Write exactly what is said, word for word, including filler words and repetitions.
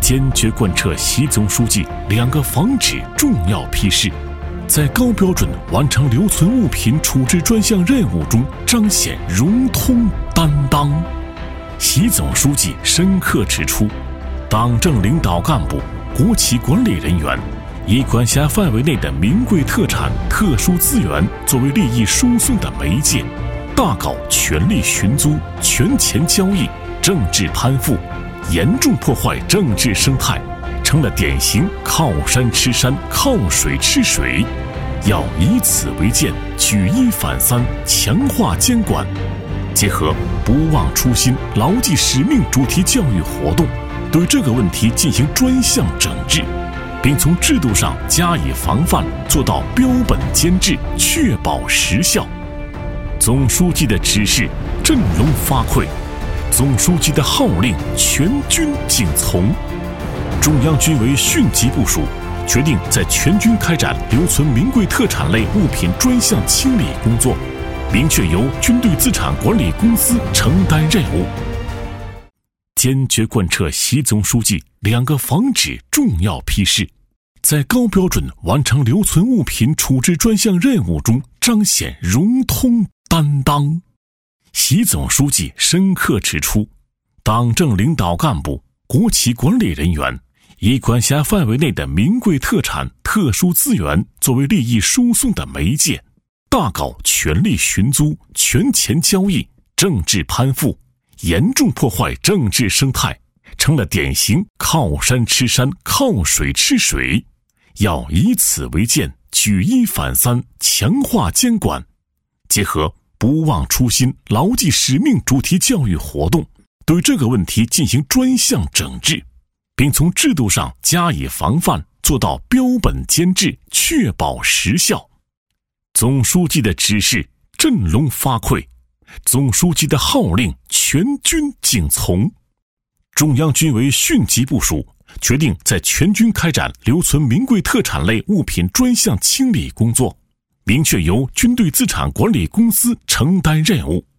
坚决贯彻习总书记两个防指重要批示，在高标准完成留存物品处置专项任务中彰显融通担当。习总书记深刻指出，党政领导干部、国企管理人员以管辖范围内的名贵特产、特殊资源作为利益输送的媒介，大搞权力寻租、权钱交易、政治攀附，严重破坏政治生态，成了典型靠山吃山、靠水吃水。要以此为鉴，举一反三，强化监管，结合不忘初心、牢记使命主题教育活动，对这个问题进行专项整治，并从制度上加以防范，做到标本兼治，确保实效。总书记的指示振聋发聩，总书记的号令全军谨从。中央军委迅即部署，决定在全军开展留存名贵特产类物品专项清理工作，明确由军队资产管理公司承担任务。坚决贯彻习总书记两个防指重要批示，在高标准完成留存物品处置专项任务中彰显融通担当。习总书记深刻指出，党政领导干部、国企管理人员以管辖范围内的名贵特产、特殊资源作为利益输送的媒介，大搞权力寻租、权钱交易、政治攀附，严重破坏政治生态，成了典型靠山吃山、靠水吃水。要以此为鉴，举一反三，强化监管，结合不忘初心、牢记使命主题教育活动，对这个问题进行专项整治，并从制度上加以防范，做到标本兼治，确保实效。总书记的指示振聋发聩，总书记的号令全军谨从。中央军委迅即部署，决定在全军开展留存名贵特产类物品专项清理工作，明确由军队资产管理公司承担任务。